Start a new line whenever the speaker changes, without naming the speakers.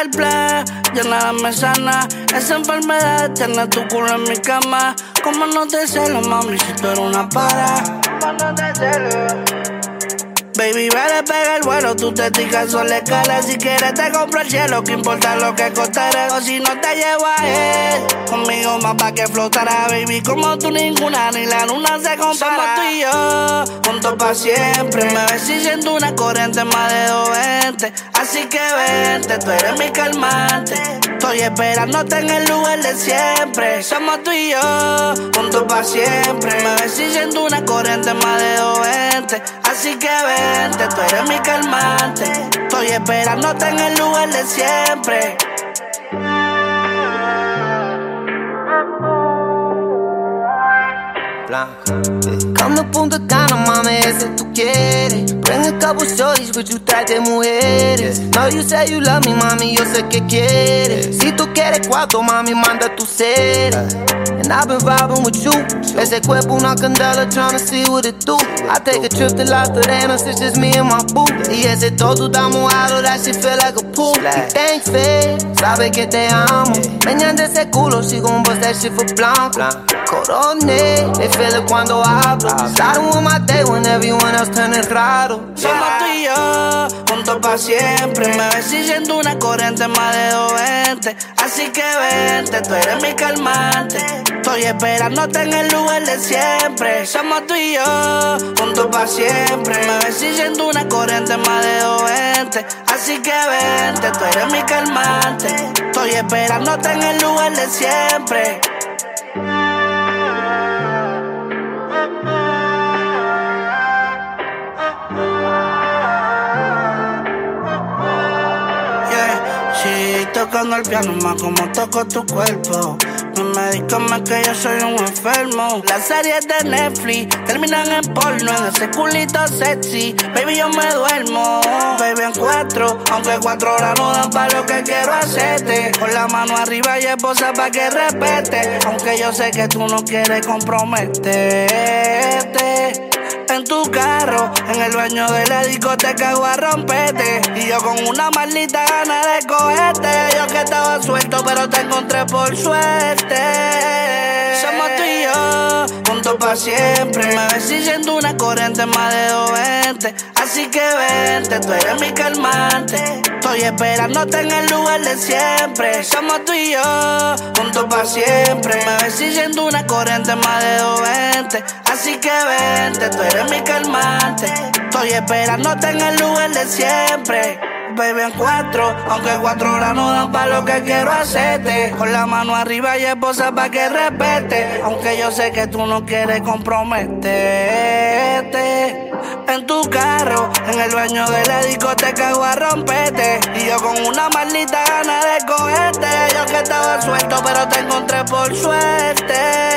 el plan, ya nada me sana. Esa enfermedad tiene tu culo en mi cama. Como no te celo, mami, si tú eres una para. Como no te celo. Baby, vale, pega el vuelo, tú te ticas sobre escala. Si quieres te compro el cielo, que importa lo que costaré. O si no te llevo a él, conmigo más pa' que flotara. Baby, como tú ninguna, ni la luna se compara. Somos tú y yo, juntos pa' siempre. Me ves si siento una corriente más de 220. Así que vente, tú eres mi calmante. Estoy esperándote en el lugar de siempre. Somos tú y yo, juntos pa' siempre. Me ves si siento una corriente más de 220. Así que vente, tú eres mi calmante. Estoy esperándote en el lugar de siempre.
Cuando Punta Cana, mami, eso tú quieres. Bring a couple shorties, but you traes de mujeres. No, you say you love me, mami, yo sé que quieres. Si tú quieres cuarto, mami, manda tu serie. And I've been vibing with you. Ese cuerpo una candela, tryna see what it do. I take a trip to Las Terrenas, it's just me and my boo. Y ese todo está mojado, that shit feel like a pool. Y thanks, fe, sabe que te amo. Meñan de ese culo, she gon' bust that shit for blanco. Coroné, they feel it cuando hablo. Starting with my day when everyone else turning raro.
Somos tú y yo, juntos pa' siempre. Me ves si siento una corriente más de 220. Así que vente, tú eres mi calmante. Estoy esperándote en el lugar de siempre. Somos tú y yo, juntos pa' siempre. Me ves si siento una corriente más de 220. Así que vente, tú eres mi calmante. Estoy esperándote en el lugar de siempre. Sí, tocando el piano más como toco tu cuerpo. Mis médicos me que yo soy un enfermo. Las series de Netflix terminan en porno, en ese culito sexy. Baby, yo me duermo, baby, en 4. Aunque 4 horas no dan pa' lo que quiero hacerte. Con la mano arriba y esposa pa' que respete. Aunque yo sé que tú no quieres comprometerte. En tu carro, en el baño de la discoteca voy a romperte. Y yo con una maldita gana de cogerte. Yo que estaba suelto pero te encontré por suerte. Somos tú y yo, juntos pa' siempre. Me ves si siento una corriente más de 220. Así que vente, tú eres mi calmante. Estoy esperándote en el lugar de siempre. Somos tú y yo, juntos pa' siempre. Me ves si siento una corriente más de 220. Así que vente, tú eres mi calmante. Estoy esperándote en el lugar de siempre. Baby, en 4, aunque 4 horas no dan pa' lo que quiero hacerte. Con la mano arriba y esposa pa' que respete. Aunque yo sé que tú no quieres comprometerte. En tu carro, en el baño de la discoteca voy a romperte. Y yo con una maldita gana de cogerte. Yo que estaba suelto pero te encontré por suerte.